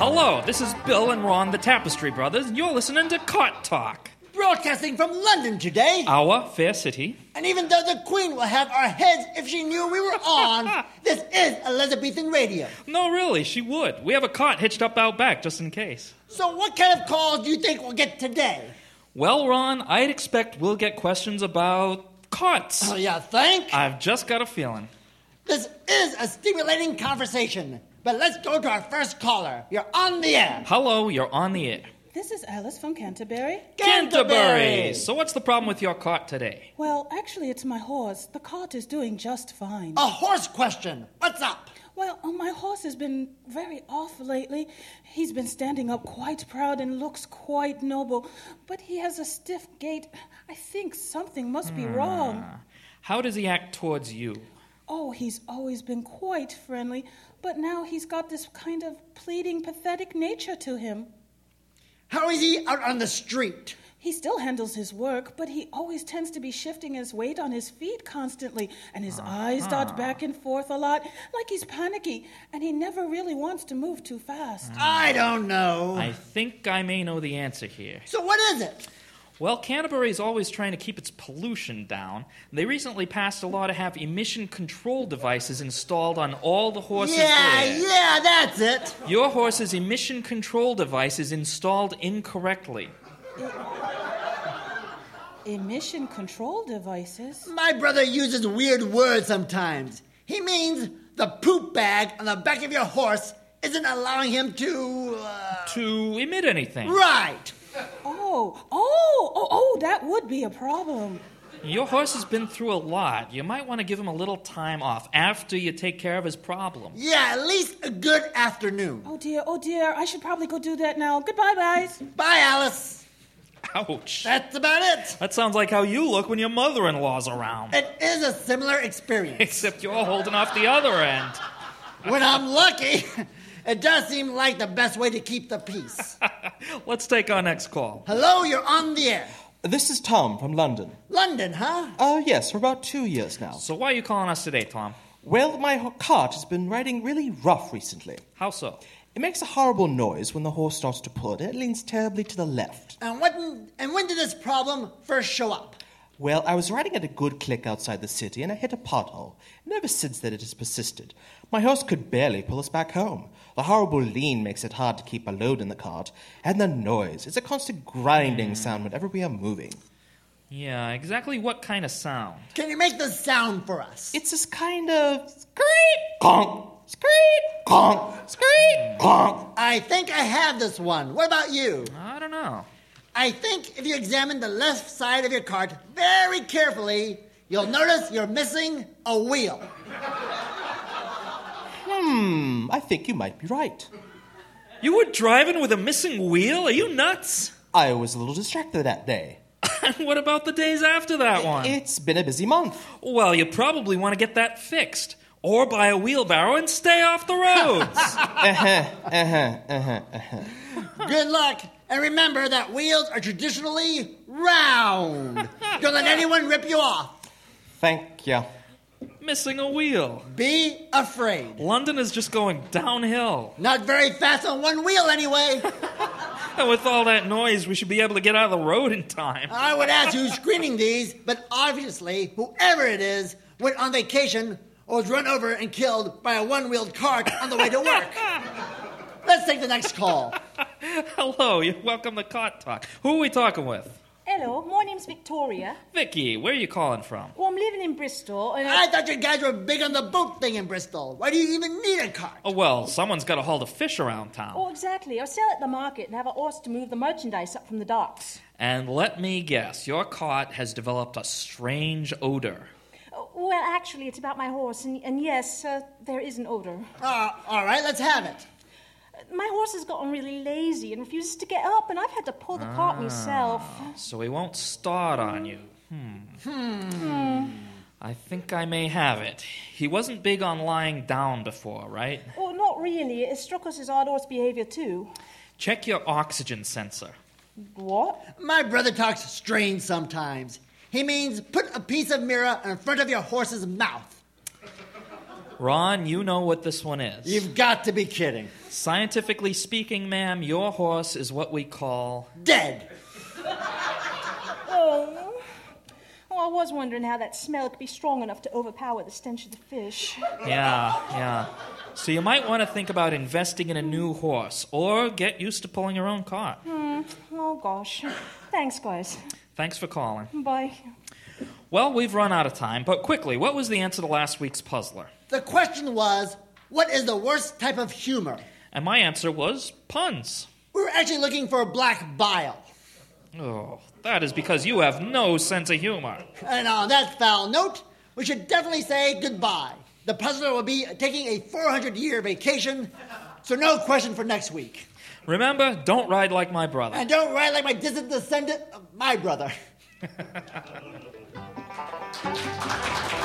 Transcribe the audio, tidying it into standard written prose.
Hello, this is Bill and Ron, the Tapestry Brothers, and you're listening to Cot Talk. Broadcasting from London today. Our fair city. And even though the Queen will have our heads if she knew we were on, this is Elizabethan radio. No, really, she would. We have a cot hitched up out back, just in case. So what kind of calls do you think we'll get today? Well, Ron, I'd expect we'll get questions about cots. Oh, you think? I've just got a feeling. This is a stimulating conversation. But let's go to our first caller. You're on the air. Hello, you're on the air. This is Alice from Canterbury. Canterbury! So what's the problem with your cot today? Well, actually, it's my horse. The cart is doing just fine. A horse question. What's up? Well, my horse has been very off lately. He's been standing up quite proud and looks quite noble. But he has a stiff gait. I think something must be wrong. How does he act towards you? Oh, he's always been quite friendly. But now he's got this kind of pleading, pathetic nature to him. How is he out on the street? He still handles his work, but he always tends to be shifting his weight on his feet constantly, and his eyes dart back and forth a lot, like he's panicky, and he never really wants to move too fast. I don't know. I think I may know the answer here. So what is it? Well, Canterbury is always trying to keep its pollution down. They recently passed a law to have emission control devices installed on all the horses there. Yeah, that's it. Your horse's emission control device is installed incorrectly. Emission control devices? My brother uses weird words sometimes. He means the poop bag on the back of your horse isn't allowing him to... To emit anything. Right. Oh, that would be a problem. Your horse has been through a lot. You might want to give him a little time off after you take care of his problem. Yeah, at least a good afternoon. Oh dear, I should probably go do that now. Goodbye, guys. Bye, Alice. Ouch. That's about it. That sounds like how you look when your mother-in-law's around. It is a similar experience. Except you're holding off the other end. When I'm lucky, it does seem like the best way to keep the peace. Let's take our next call. Hello, you're on the air. This is Tom from London. London, huh? Yes, for about 2 years now. So why are you calling us today, Tom? Well, my cart has been riding really rough recently. How so? It makes a horrible noise when the horse starts to pull it, and it leans terribly to the left. And when did this problem first show up? Well, I was riding at a good click outside the city, and I hit a pothole. And ever since that, it has persisted. My horse could barely pull us back home. The horrible lean makes it hard to keep a load in the cart. And the noise. It's a constant grinding sound whenever we are moving. Yeah, exactly what kind of sound? Can you make the sound for us? It's this kind of screech, conk, screech, conk, screech, conk. I think I have this one. What about you? I don't know. I think if you examine the left side of your cart very carefully, you'll notice you're missing a wheel. I think you might be right. You were driving with a missing wheel? Are you nuts? I was a little distracted that day. And what about the days after that one? It's been a busy month. Well, you probably want to get that fixed. Or buy a wheelbarrow and stay off the roads. Good luck. And remember that wheels are traditionally round. Don't let anyone rip you off. Thank you. Missing a wheel. Be afraid. London is just going downhill. Not very fast on one wheel anyway. And with all that noise, we should be able to get out of the road in time. I would ask who's screening these, but obviously, whoever it is went on vacation or was run over and killed by a one-wheeled cart on the way to work. Let's take the next call. Hello, you're welcome to Cot Talk. Who are we talking with? Hello, my name's Victoria. Vicky, where are you calling from? Well, I'm living in Bristol, and I thought you guys were big on the boat thing in Bristol. Why do you even need a cart? Oh, well, someone's got to haul the fish around town. Oh, exactly. I sell at the market and have a horse to move the merchandise up from the docks. And let me guess, your cart has developed a strange odor. Well, actually, it's about my horse, and yes, there is an odor. All right, let's have it. My horse has gotten really lazy and refuses to get up, and I've had to pull the cart myself. So he won't start on you. I think I may have it. He wasn't big on lying down before, right? Oh, not really. It struck us as odd horse behavior, too. Check your oxygen sensor. What? My brother talks strange sometimes. He means put a piece of mirror in front of your horse's mouth. Ron, you know what this one is. You've got to be kidding. Scientifically speaking, ma'am, your horse is what we call... Dead. Oh. Well, I was wondering how that smell could be strong enough to overpower the stench of the fish. Yeah. So you might want to think about investing in a new horse, or get used to pulling your own cart. Oh, gosh. Thanks, guys. Thanks for calling. Bye. Well, we've run out of time, but quickly, what was the answer to last week's puzzler? The question was, what is the worst type of humor? And my answer was puns. We were actually looking for black bile. Oh, that is because you have no sense of humor. And on that foul note, we should definitely say goodbye. The puzzler will be taking a 400-year vacation, so no question for next week. Remember, don't ride like my brother. And don't ride like my distant descendant, my brother.